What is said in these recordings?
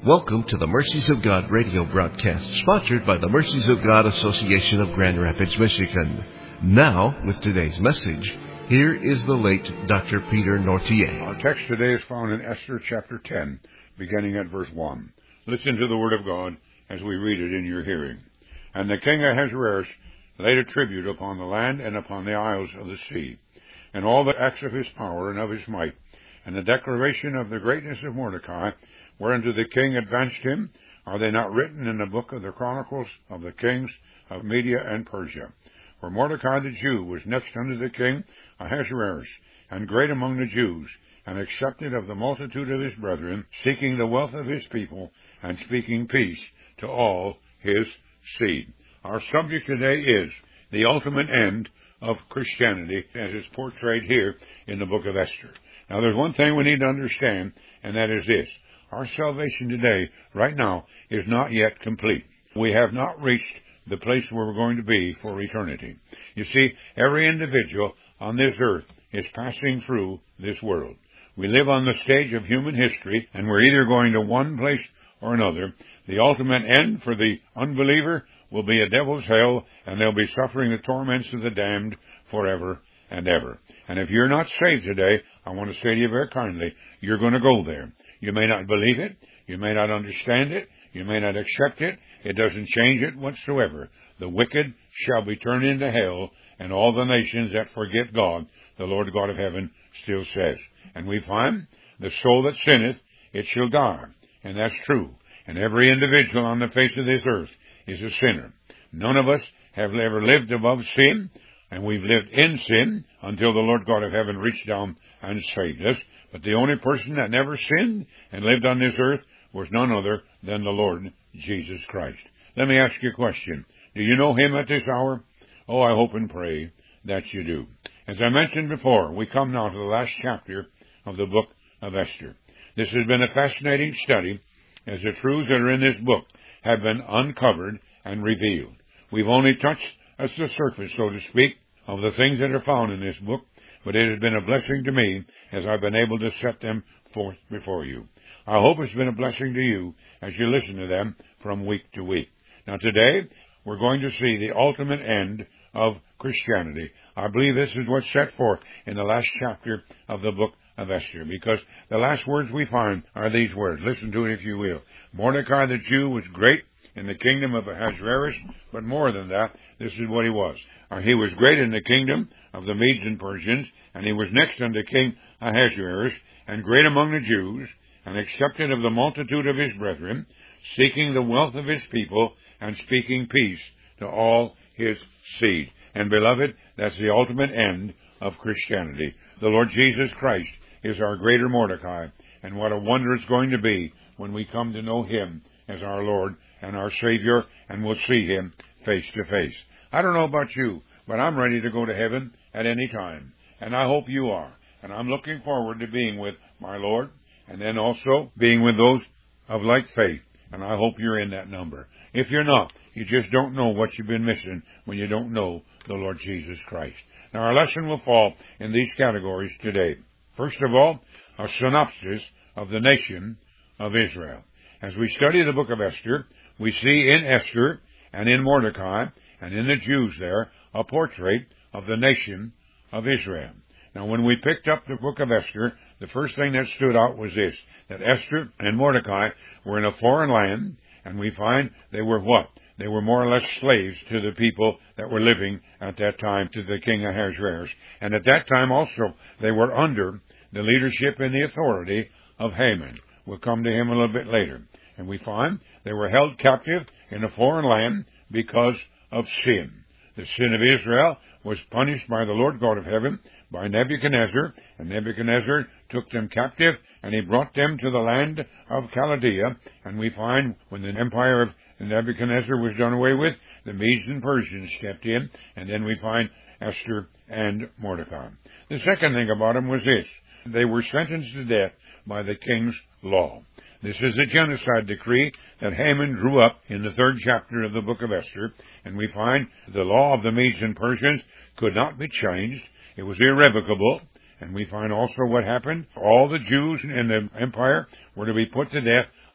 Welcome to the Mercies of God radio broadcast, sponsored by the Mercies of God Association of Grand Rapids, Michigan. Now, with today's message, here is the late Dr. Peter Nortier. Our text today is found in Esther chapter 10, beginning at verse 1. Listen to the word of God as we read it in your hearing. And the king Ahasuerus laid a tribute upon the land and upon the isles of the sea, and all the acts of his power and of his might, and the declaration of the greatness of Mordecai, whereunto the king advanced him, are they not written in the book of the Chronicles of the kings of Media and Persia? For Mordecai the Jew was next unto the king Ahasuerus, and great among the Jews, and accepted of the multitude of his brethren, seeking the wealth of his people, and speaking peace to all his seed. Our subject today is the ultimate end of Christianity, as is portrayed here in the book of Esther. Now, there's one thing we need to understand, and that is this. Our salvation today, right now, is not yet complete. We have not reached the place where we're going to be for eternity. You see, every individual on this earth is passing through this world. We live on the stage of human history, and we're either going to one place or another. The ultimate end for the unbeliever will be a devil's hell, and they'll be suffering the torments of the damned forever and ever. And if you're not saved today, I want to say to you very kindly, you're going to go there. You may not believe it. You may not understand it. You may not accept it. It doesn't change it whatsoever. The wicked shall be turned into hell, and all the nations that forget God, the Lord God of heaven still says. And we find the soul that sinneth, it shall die. And that's true. And every individual on the face of this earth is a sinner. None of us have ever lived above sin, and we've lived in sin until the Lord God of heaven reached down and saved us. But the only person that never sinned and lived on this earth was none other than the Lord Jesus Christ. Let me ask you a question. Do you know him at this hour? Oh, I hope and pray that you do. As I mentioned before, we come now to the last chapter of the book of Esther. This has been a fascinating study, as the truths that are in this book have been uncovered and revealed. We've only touched the surface, so to speak, of the things that are found in this book, but it has been a blessing to me as I've been able to set them forth before you. I hope it's been a blessing to you as you listen to them from week to week. Now today, we're going to see the ultimate end of Christianity. I believe this is what's set forth in the last chapter of the book of Esther, because the last words we find are these words. Listen to it if you will. Mordecai the Jew was great in the kingdom of Ahasuerus, but more than that, this is what he was. He was great in the kingdom of the Medes and Persians, and he was next unto King Ahasuerus, and great among the Jews, and accepted of the multitude of his brethren, seeking the wealth of his people, and speaking peace to all his seed. And beloved, that's the ultimate end of Christianity. The Lord Jesus Christ is our greater Mordecai, and what a wonder it's going to be when we come to know him as our Lord and our Savior, and we'll see him face to face. I don't know about you, but I'm ready to go to heaven at any time, and I hope you are. And I'm looking forward to being with my Lord, and then also being with those of like faith, and I hope you're in that number. If you're not, you just don't know what you've been missing when you don't know the Lord Jesus Christ. Now, our lesson will fall in these categories today. First of all, a synopsis of the nation of Israel. As we study the book of Esther, we see in Esther and in Mordecai and in the Jews there a portrait of the nation of Israel. Now, when we picked up the book of Esther, the first thing that stood out was this, that Esther and Mordecai were in a foreign land, and we find they were what? They were more or less slaves to the people that were living at that time, to the king Ahasuerus. And at that time also, they were under the leadership and the authority of Haman. We'll come to him a little bit later. And we find they were held captive in a foreign land because of sin. The sin of Israel was punished by the Lord God of heaven, by Nebuchadnezzar, and Nebuchadnezzar took them captive, and he brought them to the land of Chaldea. And we find when the empire of Nebuchadnezzar was done away with, the Medes and Persians stepped in, and then we find Esther and Mordecai. The second thing about them was this. They were sentenced to death by the king's law. This is a genocide decree that Haman drew up in the 3rd chapter of the book of Esther, and we find the law of the Medes and Persians could not be changed. It was irrevocable, and we find also what happened. All the Jews in the empire were to be put to death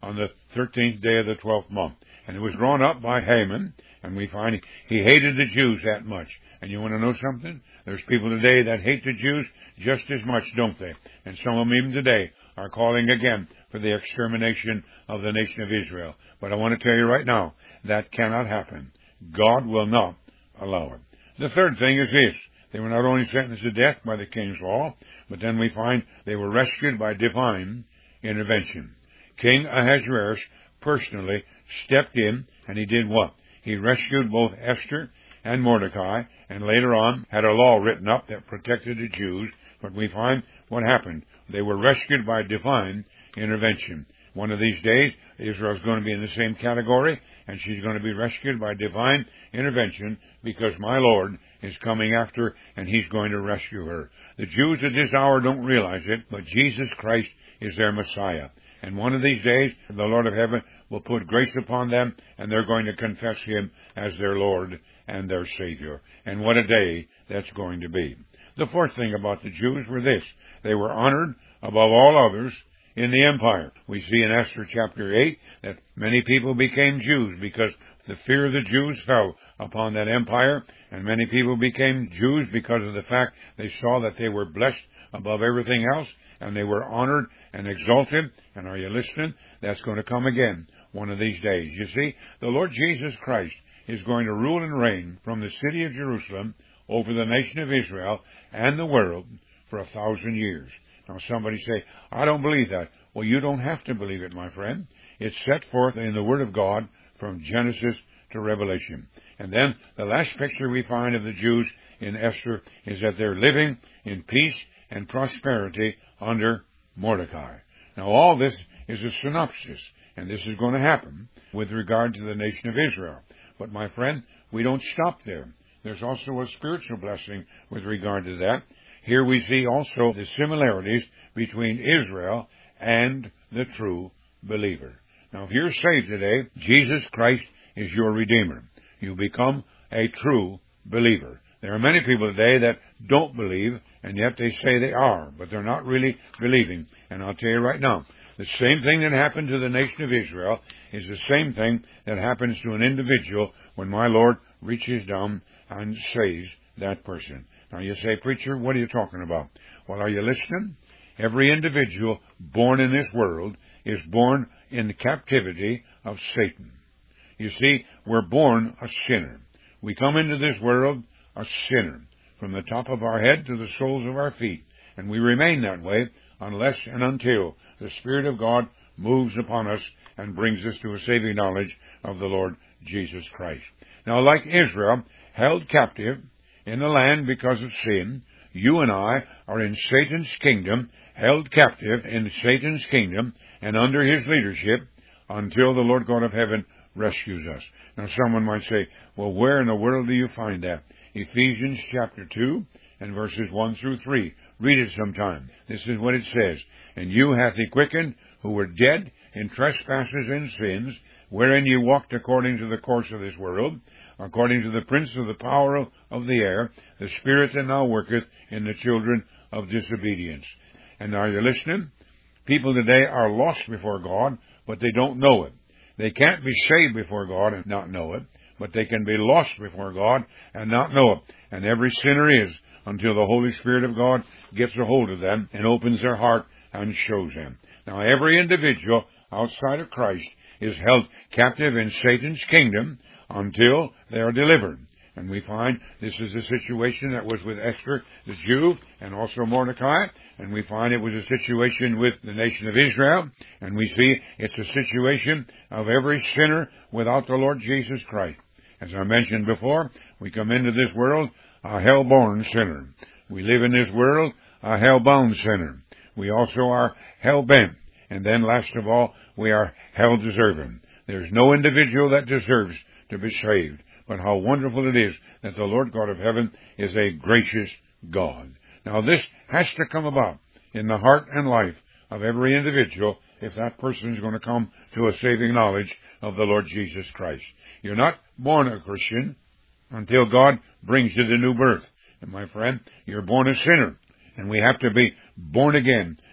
on the 13th day of the 12th month. And it was drawn up by Haman, and we find he hated the Jews that much. And you want to know something? There's people today that hate the Jews just as much, don't they? And some of them even today are calling again for the extermination of the nation of Israel. But I want to tell you right now, that cannot happen. God will not allow it. The third thing is this. They were not only sentenced to death by the king's law, but then we find they were rescued by divine intervention. King Ahasuerus personally stepped in, and he did what? He rescued both Esther and Mordecai, and later on had a law written up that protected the Jews. But we find what happened. They were rescued by divine intervention. One of these days, Israel is going to be in the same category, and she's going to be rescued by divine intervention because my Lord is coming after, and He's going to rescue her. The Jews at this hour don't realize it, but Jesus Christ is their Messiah. And one of these days, the Lord of heaven will put grace upon them, and they're going to confess Him as their Lord and their Savior. And what a day that's going to be. The fourth thing about the Jews were this. They were honored above all others in the empire. We see in Esther chapter 8 that many people became Jews because the fear of the Jews fell upon that empire, and many people became Jews because of the fact they saw that they were blessed above everything else, and they were honored and exalted. And are you listening? That's going to come again one of these days. You see, the Lord Jesus Christ is going to rule and reign from the city of Jerusalem over the nation of Israel and the world for 1,000 years. Now somebody say, I don't believe that. Well, you don't have to believe it, my friend. It's set forth in the Word of God from Genesis to Revelation. And then the last picture we find of the Jews in Esther is that they're living in peace and prosperity under Mordecai. Now all this is a synopsis, and this is going to happen with regard to the nation of Israel. But my friend, we don't stop there. There's also a spiritual blessing with regard to that. Here we see also the similarities between Israel and the true believer. Now, if you're saved today, Jesus Christ is your Redeemer. You become a true believer. There are many people today that don't believe, and yet they say they are, but they're not really believing. And I'll tell you right now, the same thing that happened to the nation of Israel is the same thing that happens to an individual when my Lord reaches down and saves that person. Now you say, preacher, what are you talking about? Well, are you listening? Every individual born in this world is born in the captivity of Satan. You see, we're born a sinner. We come into this world a sinner, from the top of our head to the soles of our feet. And we remain that way unless and until the Spirit of God moves upon us and brings us to a saving knowledge of the Lord Jesus Christ. Now, like Israel, held captive in the land because of sin, you and I are in Satan's kingdom, held captive in Satan's kingdom and under his leadership until the Lord God of heaven rescues us. Now someone might say, well, where in the world do you find that? Ephesians chapter 2 and verses 1 through 3. Read it sometime. This is what it says. And you hath he quickened, who were dead in trespasses and sins, wherein you walked according to the course of this world, according to the prince of the power of the air, the spirit that now worketh in the children of disobedience. And are you listening? People today are lost before God, but they don't know it. They can't be saved before God and not know it, but they can be lost before God and not know it. And every sinner is, until the Holy Spirit of God gets a hold of them and opens their heart and shows them. Now, every individual outside of Christ is held captive in Satan's kingdom until they are delivered. And we find this is a situation that was with Esther, the Jew, and also Mordecai. And we find it was a situation with the nation of Israel. And we see it's a situation of every sinner without the Lord Jesus Christ. As I mentioned before, we come into this world a hell-born sinner. We live in this world a hell-bound sinner. We also are hell-bent. And then last of all, we are hell-deserving. There's no individual that deserves to be saved. But how wonderful it is that the Lord God of heaven is a gracious God. Now this has to come about in the heart and life of every individual if that person is going to come to a saving knowledge of the Lord Jesus Christ. You're not born a Christian until God brings you the new birth. And my friend, you're born a sinner. And we have to be born again.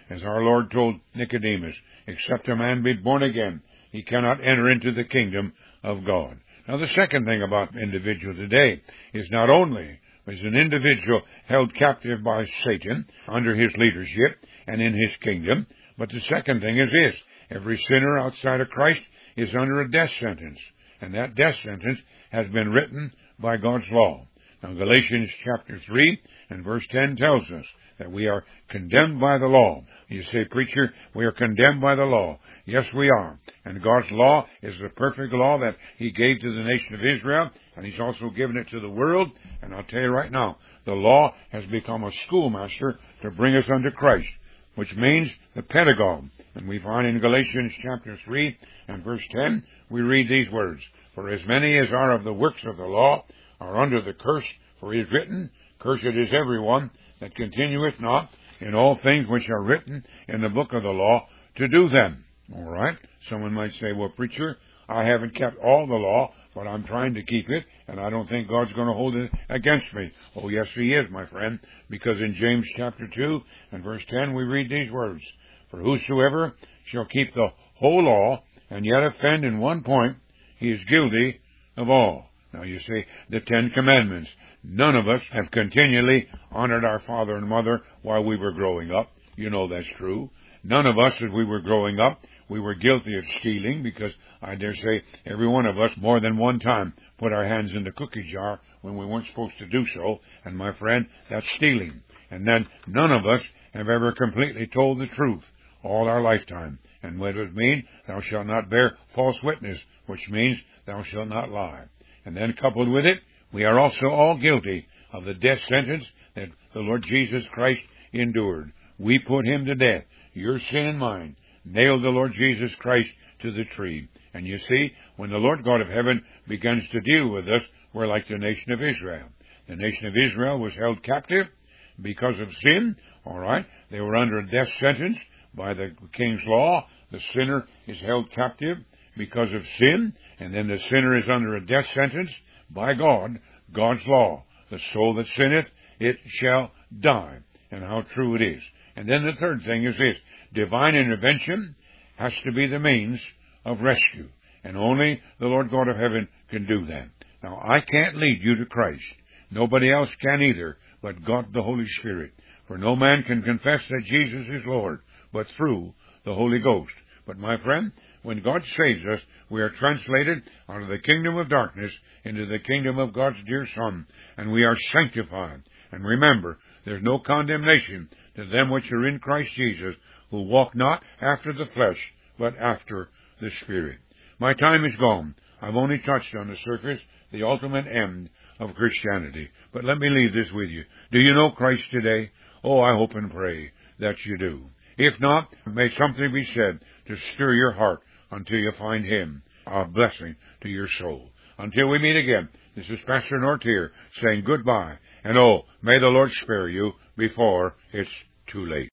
as our Lord told Nicodemus, except a man be born again, he cannot enter into the kingdom of God. Now, the second thing about the individual today is not only is an individual held captive by Satan under his leadership and in his kingdom, but the second thing is this: every sinner outside of Christ is under a death sentence, and that death sentence has been written by God's law. Now, Galatians chapter 3 and verse 10 tells us that we are condemned by the law. You say, preacher, we are condemned by the law. Yes, we are. And God's law is the perfect law that He gave to the nation of Israel, and He's also given it to the world. And I'll tell you right now, the law has become a schoolmaster to bring us unto Christ, which means the pedagogue. And we find in Galatians chapter 3 and verse 10, we read these words: For as many as are of the works of the law are under the curse, for it is written, Cursed is everyone that continueth not in all things which are written in the book of the law to do them. All right? Someone might say, well, preacher, I haven't kept all the law, but I'm trying to keep it, and I don't think God's going to hold it against me. Oh, yes, He is, my friend, because in James chapter 2 and verse 10 we read these words: For whosoever shall keep the whole law and yet offend in one point, he is guilty of all. Now, you see, the Ten Commandments. None of us have continually honored our father and mother while we were growing up. You know that's true. None of us, as we were growing up, we were guilty of stealing, because I dare say every one of us more than one time put our hands in the cookie jar when we weren't supposed to do so. And my friend, that's stealing. And then none of us have ever completely told the truth all our lifetime. And what does it mean? Thou shalt not bear false witness, which means thou shalt not lie. And then coupled with it, we are also all guilty of the death sentence that the Lord Jesus Christ endured. We put Him to death, your sin and mine, nailed the Lord Jesus Christ to the tree. And you see, when the Lord God of heaven begins to deal with us, we're like the nation of Israel. The nation of Israel was held captive because of sin. All right, they were under a death sentence by the king's law. The sinner is held captive because of sin, and then the sinner is under a death sentence by God, God's law. The soul that sinneth, it shall die. And how true it is. And then the third thing is this: divine intervention has to be the means of rescue. And only the Lord God of heaven can do that. Now, I can't lead you to Christ. Nobody else can either, but God the Holy Spirit. For no man can confess that Jesus is Lord, but through the Holy Ghost. But my friend, when God saves us, we are translated out of the kingdom of darkness into the kingdom of God's dear Son, and we are sanctified. And remember, there's no condemnation to them which are in Christ Jesus, who walk not after the flesh, but after the Spirit. My time is gone. I've only touched on the surface, the ultimate end of Christianity. But let me leave this with you. Do you know Christ today? Oh, I hope and pray that you do. If not, may something be said to stir your heart until you find Him, a blessing to your soul. Until we meet again, this is Pastor Nortier saying goodbye. And oh, may the Lord spare you before it's too late.